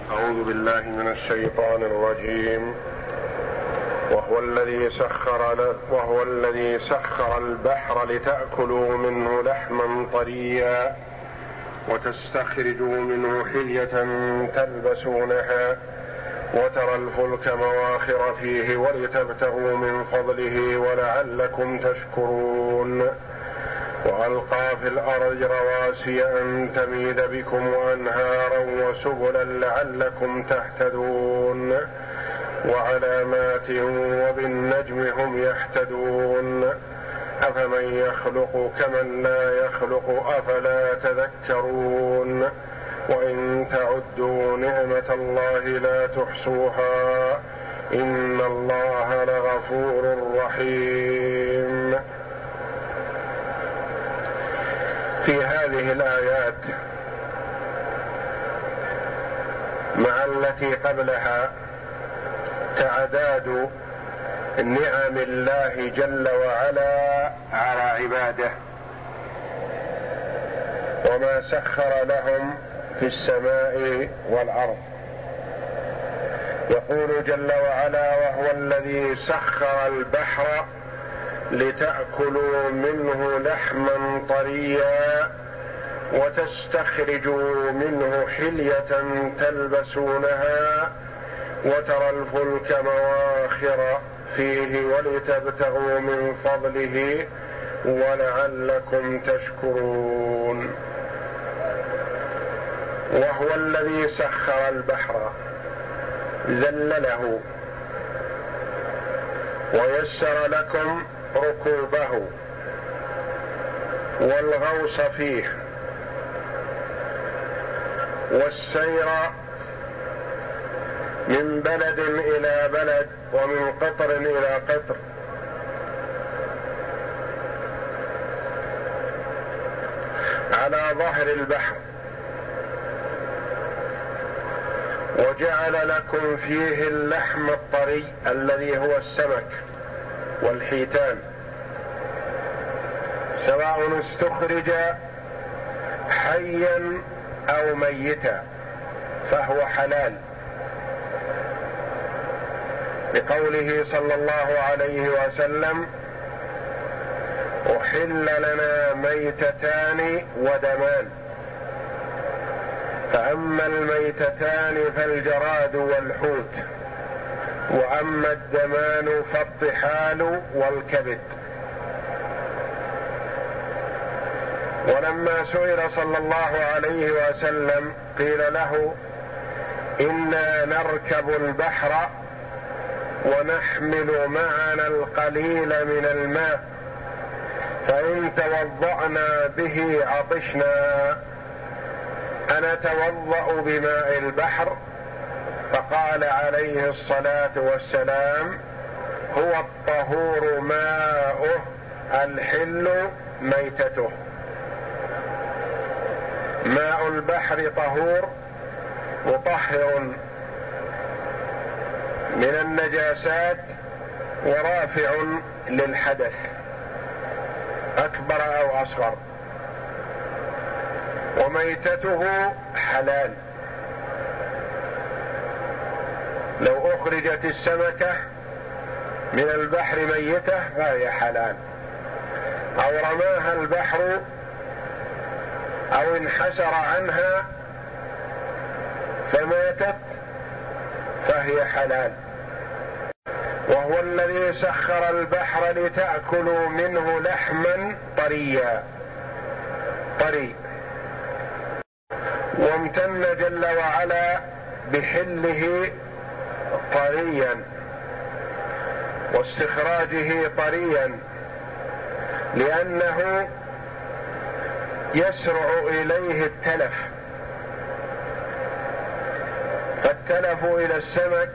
أعوذ بالله من الشيطان الرجيم. وهو الذي سخر البحر لتأكلوا منه لحما طريا وتستخرجوا منه حلية تلبسونها وترى الفلك مواخر فيه ولتبتغوا من فضله ولعلكم تشكرون. وألقى في الأرض رواسي أن تميد بكم وأنهارا وسبلا لعلكم تهتدون وعلامات وبالنجم هم يهتدون أفمن يخلق كمن لا يخلق أفلا تذكرون. وإن تعدوا نعمة الله لا تحصوها إن الله لغفور رحيم. في هذه الآيات مع التي قبلها تعداد نعم الله جل وعلا على عباده وما سخر لهم في السماء والأرض. يقول جل وعلا: وهو الذي سخر البحر لتأكلوا منه لحما طريا وتستخرجوا منه حلية تلبسونها وترى الفلك مواخر فيه ولتبتغوا من فضله ولعلكم تشكرون. وهو الذي سخر البحر، ذلله ويسر لكم ركوبه والغوص فيه والسير من بلد إلى بلد ومن قطر إلى قطر، على ظهر البحر، وجعل لكم فيه اللحم الطري الذي هو السمك والحيتان، سواء استخرج حيا أو ميتا فهو حلال، لقوله صلى الله عليه وسلم: أحل لنا ميتتان ودمان، فأما الميتتان فالجراد والحوت، وأما الدمان فالطحال والكبد. ولما سئل صلى الله عليه وسلم قيل له: إنا نركب البحر ونحمل معنا القليل من الماء فإن توضأنا به عطشنا أنتوضأ بماء البحر؟ فقال عليه الصلاة والسلام: هو الطهور ماؤه الحل ميتته. ماء البحر طهور مطهر من النجاسات ورافع للحدث أكبر أو أصغر، وميتته حلال. لو أخرجت السمكة من البحر ميتة فهي حلال، أو رماها البحر أو انحسر عنها فماتت فهي حلال. وهو الذي سخر البحر لتأكلوا منه لحما طريا، طري، وامتن جل وعلا بحله طريا واستخراجه طريا، لأنه يسرع إليه التلف، فالتلف إلى السمك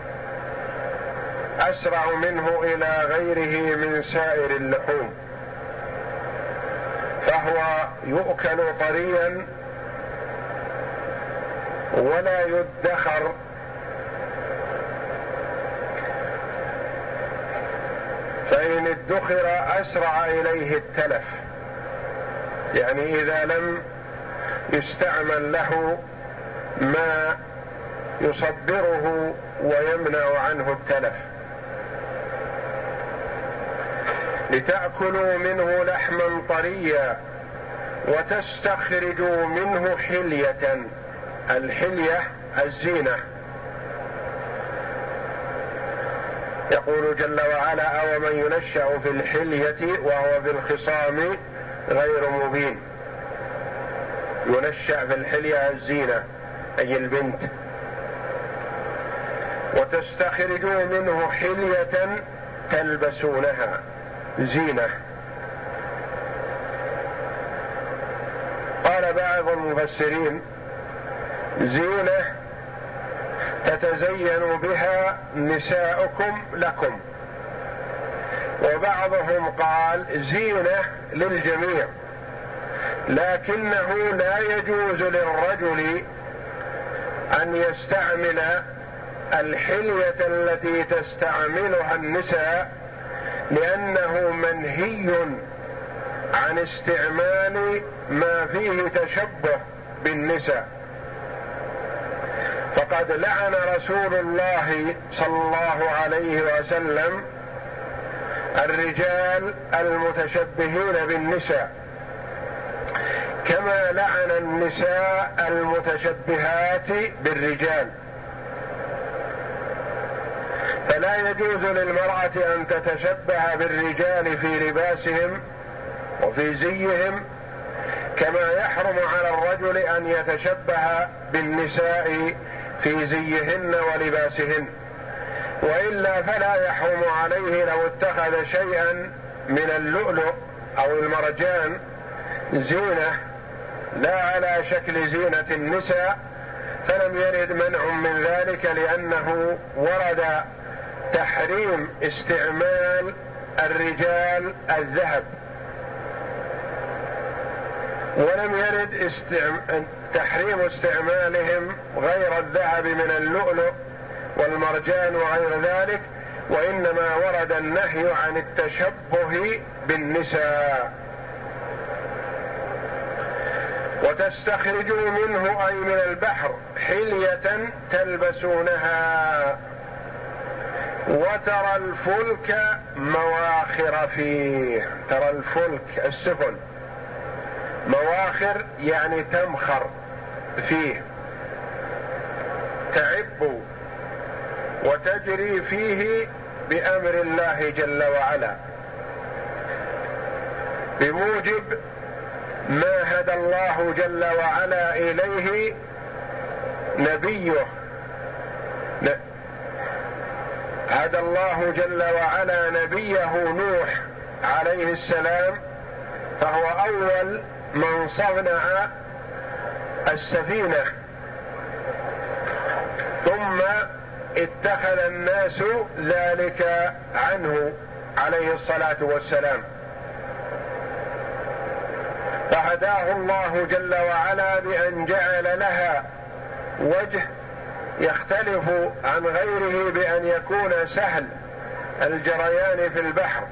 أسرع منه إلى غيره من سائر اللحوم، فهو يؤكل طريا ولا يدخر، فإن ادخر أسرع إليه التلف، يعني إذا لم يستعمل له ماء يصبره ويمنع عنه التلف. لتأكلوا منه لحما طريا وتستخرجوا منه حلية. الحلية الزينة. يقول جل وعلا: أومن ينشأ في الحلية وهو في الخصام غير مبين. ينشأ في الحلية الزينة أي البنت. وتستخرجوا منه حلية تلبسونها زينة. قال بعض المفسرين: زينة تتزين بها نساؤكم لكم. وبعضهم قال: زينة للجميع، لكنه لا يجوز للرجل أن يستعمل الحلية التي تستعملها النساء، لأنه منهي عن استعمال ما فيه تشبه بالنساء. فقد لعن رسول الله صلى الله عليه وسلم الرجال المتشبهين بالنساء، كما لعن النساء المتشبهات بالرجال. فلا يجوز للمرأة أن تتشبه بالرجال في لباسهم وفي زيهم، كما يحرم على الرجل أن يتشبه بالنساء في زيهن ولباسهن. وإلا فلا يحرم عليه لو اتخذ شيئا من اللؤلؤ أو المرجان زينة لا على شكل زينة النساء، فلم يرد منع من ذلك، لأنه ورد تحريم استعمال الرجال الذهب، ولم يرد تحريم استعمالهم غير الذهب من اللؤلؤ والمرجان وغير ذلك، وإنما ورد النهي عن التشبه بالنساء. وتستخرجوا منه أي من البحر حلية تلبسونها وترى الفلك مواخر فيه. ترى الفلك السفن، مواخر يعني تمخر فيه، تعب وتجري فيه بأمر الله جل وعلا، بموجب ما هدى الله جل وعلا إليه نبيه. هدى الله جل وعلا نبيه نوح عليه السلام، فهو أول من صنع السفينة، ثم اتخذ الناس ذلك عنه عليه الصلاة والسلام، فهداه الله جل وعلا بأن جعل لها وجه يختلف عن غيره، بأن يكون سهل الجريان في البحر،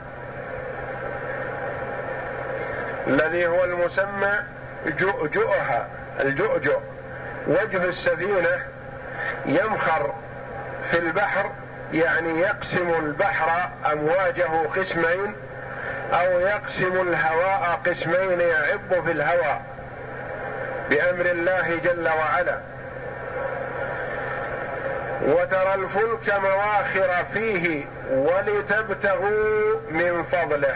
الذي هو المسمى جؤجؤها، الجؤجؤ. وجه السفينة يمخر في البحر، يعني يقسم البحر أمواجه قسمين، أو يقسم الهواء قسمين، يعب في الهواء بأمر الله جل وعلا. وترى الفلك مواخر فيه ولتبتغوا من فضله.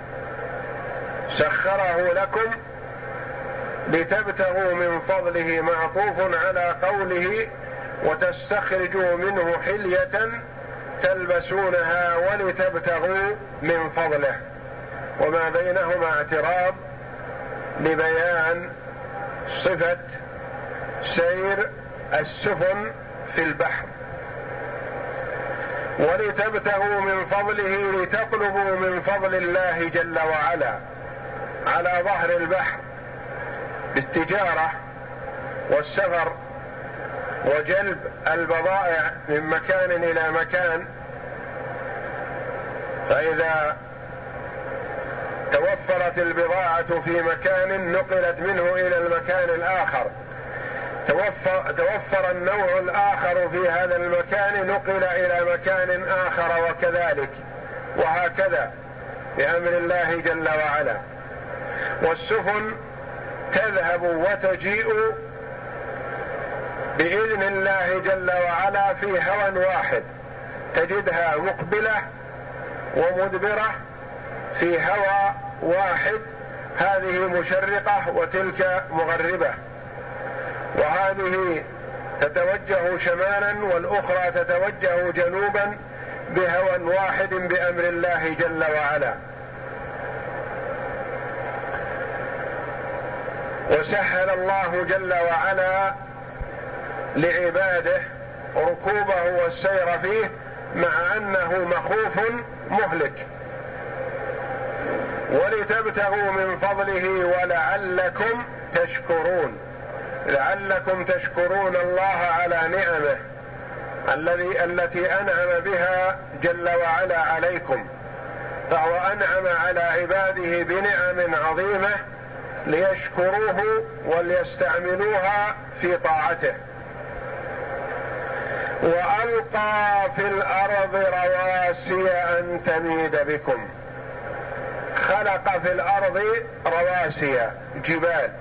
سخره لكم لتبتغوا من فضله، معطوف على قوله وتستخرجوا منه حلية تلبسونها ولتبتغوا من فضله، وما بينهما اعتراض لبيان صفة سير السفن في البحر. ولتبتغوا من فضله، لتطلبوا من فضل الله جل وعلا على ظهر البحر بالتجارة والسفر وجلب البضائع من مكان إلى مكان. فإذا توفرت البضاعة في مكان نقلت منه إلى المكان الآخر، توفر النوع الآخر في هذا المكان نقل إلى مكان آخر، وكذلك وهكذا بأمر الله جل وعلا. والسفن تذهب وتجيء بإذن الله جل وعلا في هوى واحد، تجدها مقبلة ومدبرة في هوى واحد، هذه مشرقة وتلك مغربة، وهذه تتوجه شمالا والأخرى تتوجه جنوبا بهوى واحد بأمر الله جل وعلا. وسهل الله جل وعلا لعباده ركوبه والسير فيه، مع أنه مخوف مهلك، ولتبتغوا من فضله ولعلكم تشكرون، لعلكم تشكرون الله على نعمه التي أنعم بها جل وعلا عليكم، فهو أنعم على عباده بنعم عظيمة ليشكروه وليستعملوها في طاعته. وألقى في الأرض رواسي أن تميد بكم، خلق في الأرض رواسي جبال،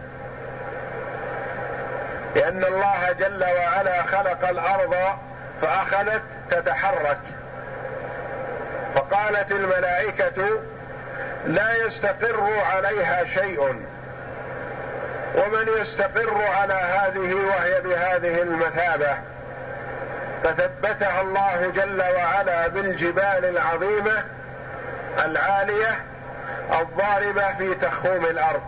لأن الله جل وعلا خلق الأرض فأخذت تتحرك، فقالت الملائكة لا يستقر عليها شيء، ومن يستقر على هذه وهي بهذه المثابة؟ فثبتها الله جل وعلا بالجبال العظيمة العالية الضاربة في تخوم الأرض.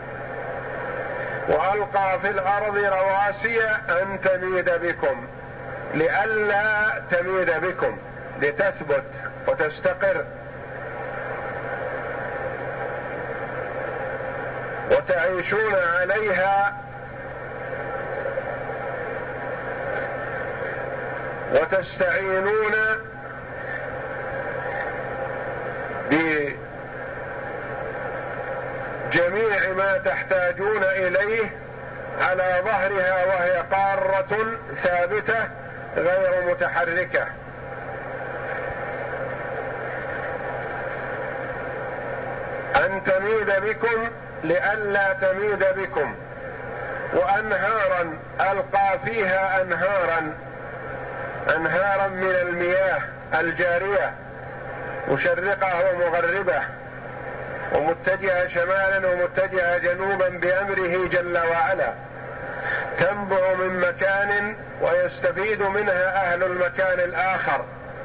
وألقى في الأرض رواسي أن تميد بكم، لئلا تميد بكم، لتثبت وتستقر وتعيشون عليها وتستعينون بجميع ما تحتاجون إليه على ظهرها، وهي قارة ثابتة غير متحركة. أن تميد بكم لئلا تميد بكم. وأنهارا ألقى فيها أنهارا من المياه الجارية مشرقة ومغربة، ومتجهة شمالا ومتجهة جنوبا بأمره جل وعلا، تنبع من مكان ويستفيد منها أهل المكان الآخر،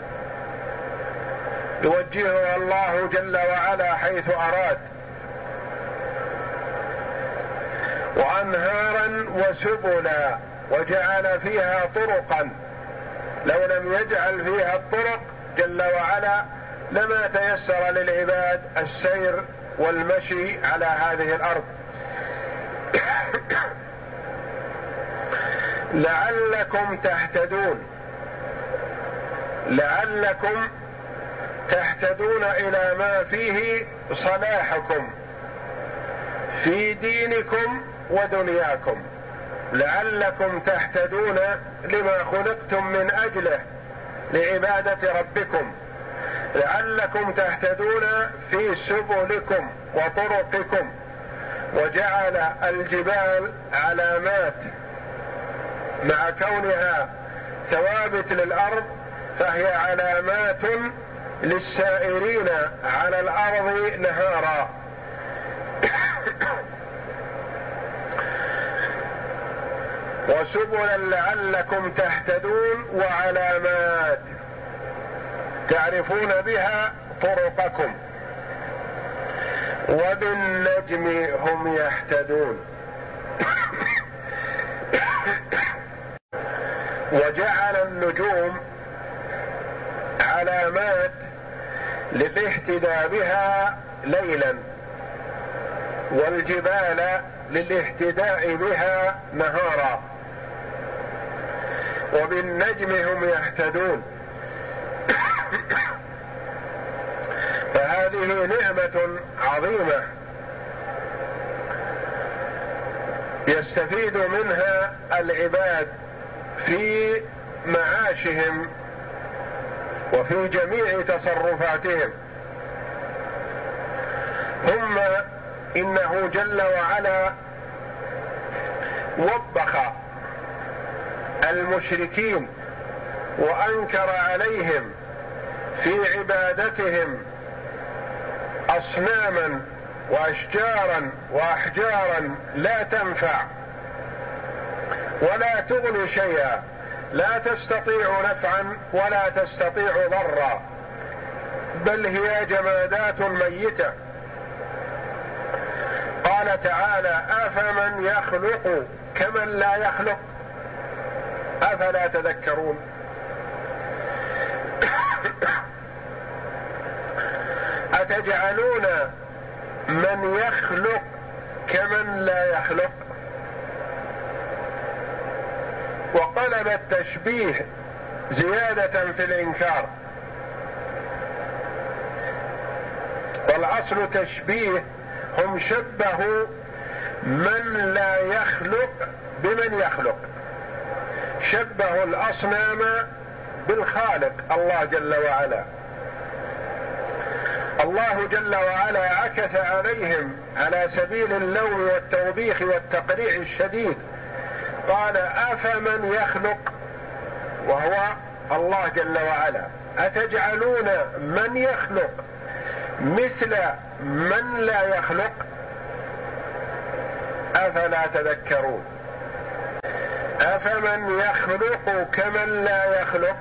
يوجهها الله جل وعلا حيث أراد. وأنهارا وسبلا، وجعل فيها طرقا، لو لم يجعل فيها الطرق جل وعلا لما تيسر للعباد السير والمشي على هذه الأرض. لعلكم تهتدون، لعلكم تهتدون إلى ما فيه صلاحكم في دينكم ودنياكم، لعلكم تهتدون لما خلقتم من أجله لعبادة ربكم، لعلكم تهتدون في سبلكم وطرقكم. وجعل الجبال علامات، مع كونها ثوابت للأرض فهي علامات للسائرين على الأرض نهارا. وسبلا لعلكم تهتدون، وعلامات تعرفون بها طرقكم. وبالنجم هم يهتدون. وجعل النجوم علامات للاهتداء بها ليلا، والجبال للاهتداء بها نهارا. وبالنجم هم يهتدون. فهذه نعمة عظيمة يستفيد منها العباد في معاشهم وفي جميع تصرفاتهم. ثم إنه جل وعلا وبخ المشركين وأنكر عليهم في عبادتهم أصناما وأشجارا وأحجارا لا تنفع ولا تغني شيئا، لا تستطيع نفعا ولا تستطيع ضرا، بل هي جمادات ميتة. قال تعالى: أفمن يخلق كمن لا يخلق أفلا تذكرون. أتجعلون من يخلق كمن لا يخلق. وقلب التشبيه زيادة في الإنكار، والأصل تشبيه، هم شبهوا من لا يخلق بمن يخلق، شبهوا الأصنام بالخالق الله جل وعلا. الله جل وعلا عكس عليهم على سبيل اللوم والتوبيخ والتقريع الشديد، قال: أفمن يخلق، وهو الله جل وعلا، أتجعلون من يخلق مثل من لا يخلق أفلا تذكرون. أفمن يخلق كمن لا يخلق.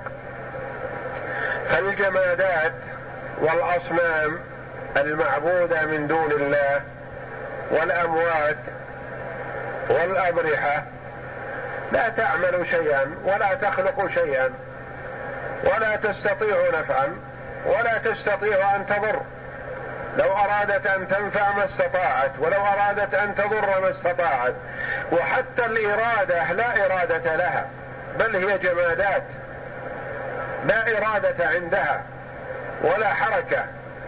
فالجمادات والأصنام المعبودة من دون الله والأموات والأضرحة لا تعمل شيئا ولا تخلق شيئا ولا تستطيع نفعا ولا تستطيع أن تضر. لو أرادت أن تنفع ما استطاعت، ولو أرادت أن تضر ما استطاعت. وحتى الإرادة لا إرادة لها، بل هي جمادات لا إرادة عندها ولا حركة.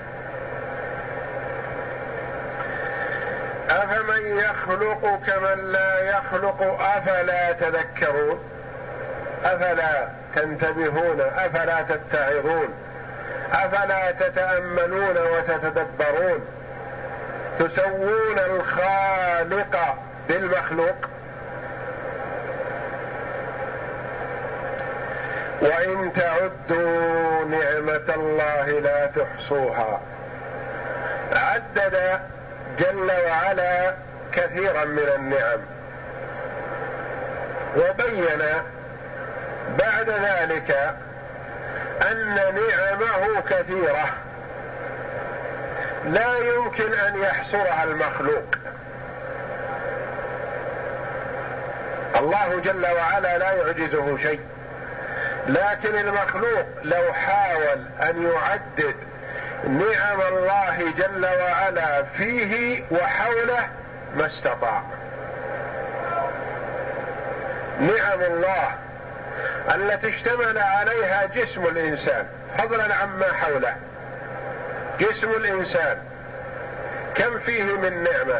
أفمن يخلق كمن لا يخلق أفلا تذكرون. أفلا تنتبهون، أفلا تتعظون، أفلا تتأملون وتتدبرون، تسوون الخالق بالمخلوق. وإن تعدوا نعمة الله لا تحصوها. عدد جل وعلا كثيرا من النعم، وبين بعد ذلك أن نعمه كثيرة لا يمكن أن يحصرها المخلوق. الله جل وعلا لا يعجزه شيء، لكن المخلوق لو حاول أن يعدد نعم الله جل وعلا فيه وحوله ما استطاع. نعم الله التي اشتمل عليها جسم الإنسان فضلا عما حوله. جسم الإنسان كم فيه من نعمة،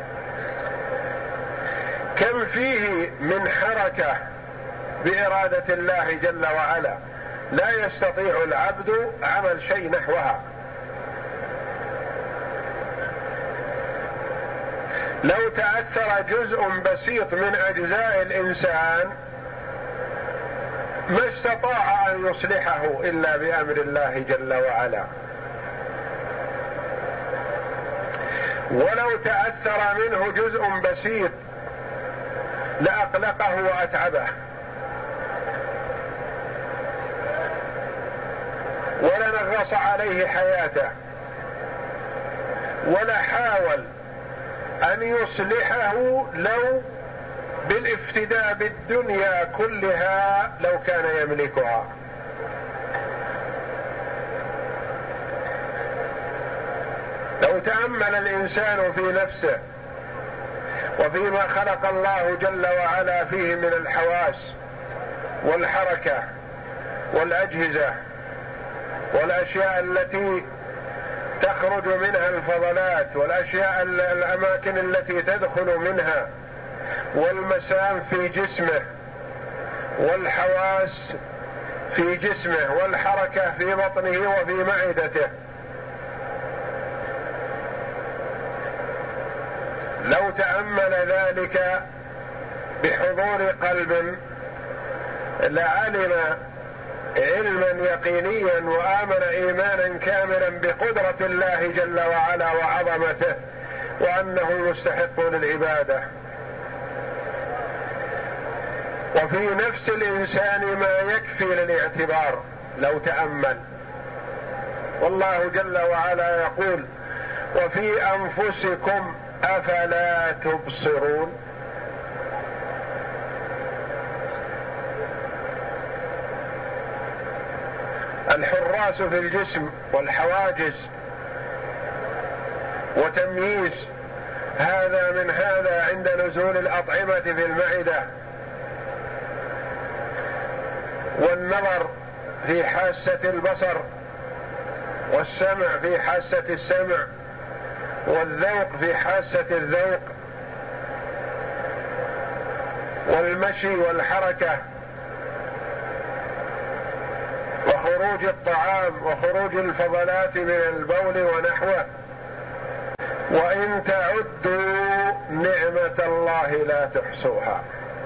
كم فيه من حركة بإرادة الله جل وعلا، لا يستطيع العبد عمل شيء نحوها. لو تأثر جزء بسيط من أجزاء الإنسان ما استطاع أن يصلحه إلا بأمر الله جل وعلا. ولو تأثر منه جزء بسيط لأقلقه وأتعبه، ولنغص عليه حياته، ولا حاول أن يصلحه لو بالافتداء بالدنيا كلها لو كان يملكها. لو تأمل الإنسان في نفسه وفيما خلق الله جل وعلا فيه من الحواس والحركة والأجهزة والأشياء التي تخرج منها الفضلات والأشياء الأماكن التي تدخل منها والمسام في جسمه، والحواس في جسمه، والحركة في بطنه وفي معدته. لو تأمل ذلك بحضور قلب لعلم علما يقينيا وآمن إيمانا كاملا بقدرة الله جل وعلا وعظمته، وأنه مستحق للعبادة. وفي نفس الإنسان ما يكفي للاعتبار لو تأمل. والله جل وعلا يقول: وفي أنفسكم أفلا تبصرون. الحراس في الجسم والحواجز وتمييز هذا من هذا عند نزول الأطعمة في المعدة، والنظر في حاسة البصر، والسمع في حاسة السمع، والذوق في حاسة الذوق، والمشي والحركة، وخروج الطعام وخروج الفضلات من البول ونحوه. وإن تعدوا نعمة الله لا تحصوها.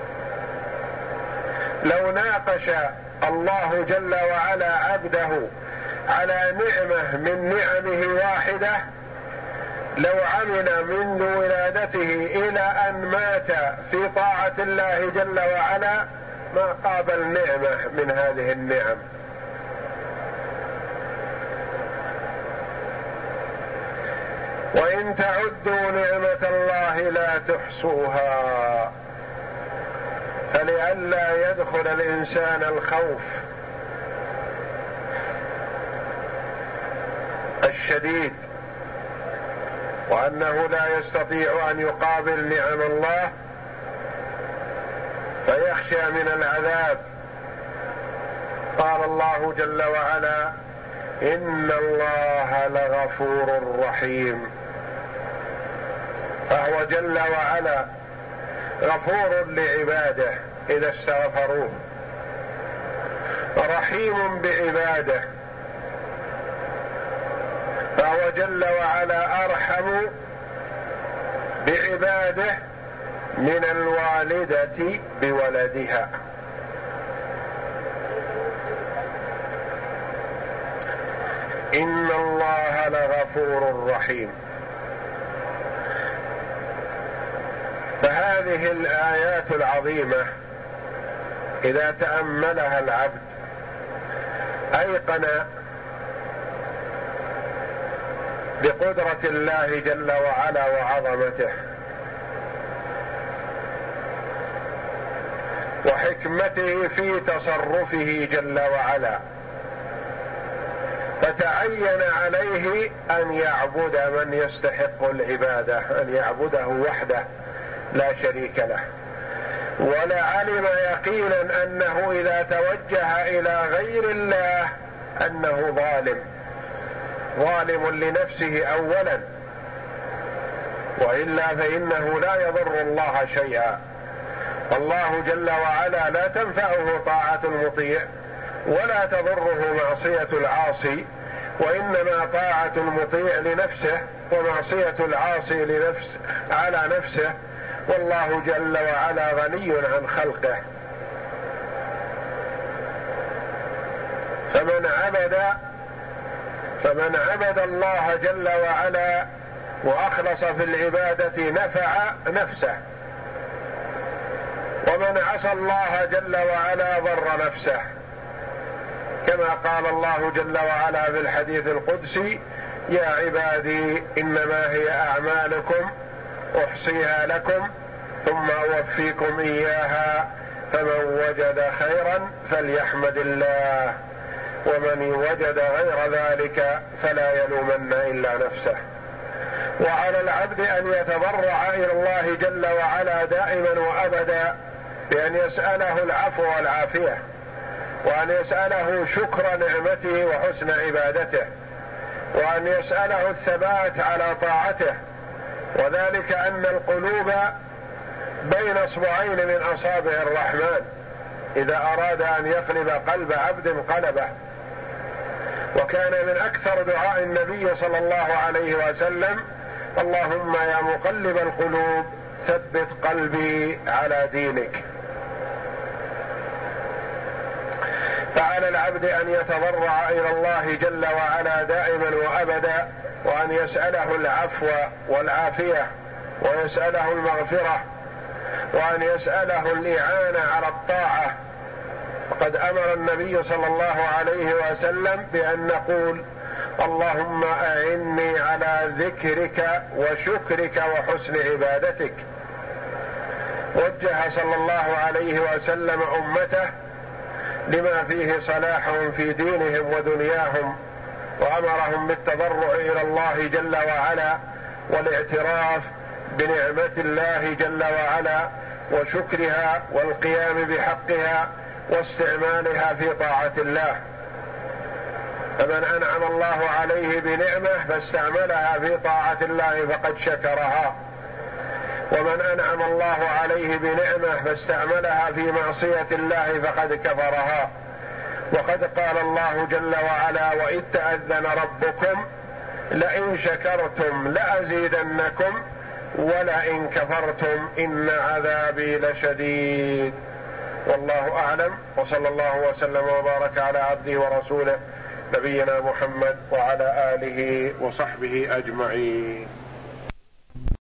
لو ناقش الله جل وعلا عبده على نعمة من نعمه واحدة، لو عمل منذ ولادته إلى أن مات في طاعة الله جل وعلا ما قابل نعمة من هذه النعم. وإن تعدوا نعمة الله لا تحصوها. فلئلا يدخل الإنسان الخوف الشديد، وأنه لا يستطيع أن يقابل نعم الله فيخشى من العذاب. قال الله جل وعلا: إن الله لغفور رحيم. فهو جل وعلا غفور لعباده إذا استغفروه، رحيم بعباده، فهو جل وعلا أرحم بعباده من الوالدة بولدها. إن الله لغفور رحيم. فهذه الآيات العظيمة إذا تأملها العبد أيقن بقدرة الله جل وعلا وعظمته وحكمته في تصرفه جل وعلا، فتعين عليه أن يعبد من يستحق العبادة، أن يعبده وحده لا شريك له. ولعلم يقينا أنه إذا توجه إلى غير الله أنه ظالم لنفسه أولا، وإلا فإنه لا يضر الله شيئا. الله جل وعلا لا تنفعه طاعة المطيع ولا تضره معصية العاصي، وإنما طاعة المطيع لنفسه ومعصية العاصي على نفسه، والله جل وعلا غني عن خلقه. فمن عبد الله جل وعلا وأخلص في العبادة نفع نفسه، ومن عصى الله جل وعلا ضر نفسه، كما قال الله جل وعلا في الحديث القدسي: يا عبادي إنما هي أعمالكم أحصيها لكم ثم أوفيكم إياها فمن وجد خيرا فليحمد الله ومن وجد غير ذلك فلا يلومن إلا نفسه. وعلى العبد أن يتضرع إلى الله جل وعلا دائما وأبدا بأن يسأله العفو والعافية، وأن يسأله شكر نعمته وحسن عبادته، وأن يسأله الثبات على طاعته، وذلك أن القلوب بين اصبعين من اصابع الرحمن، اذا اراد ان يقلب قلب عبد قلبه. وكان من اكثر دعاء النبي صلى الله عليه وسلم: اللهم يا مقلب القلوب ثبت قلبي على دينك. فعلى العبد ان يتضرع الى الله جل وعلا دائما وابدا، وان يسأله العفو والعافية، ويسأله المغفرة، وان يسأله الإعانة على الطاعة. وقد امر النبي صلى الله عليه وسلم بان نقول: اللهم اعني على ذكرك وشكرك وحسن عبادتك. وجه صلى الله عليه وسلم امته لما فيه صلاحهم في دينهم ودنياهم، وامرهم بالتضرع الى الله جل وعلا، والاعتراف بنعمة الله جل وعلا وشكرها والقيام بحقها واستعمالها في طاعة الله. فمن أنعم الله عليه بنعمة فاستعملها في طاعة الله فقد شكرها، ومن أنعم الله عليه بنعمة فاستعملها في معصية الله فقد كفرها. وقد قال الله جل وعلا: وإذ تأذن ربكم لئن شكرتم لأزيدنكم ولئن كفرتم إن عذابي لشديد. والله أعلم، وصلى الله وسلم وبارك على عبده ورسوله نبينا محمد وعلى آله وصحبه أجمعين.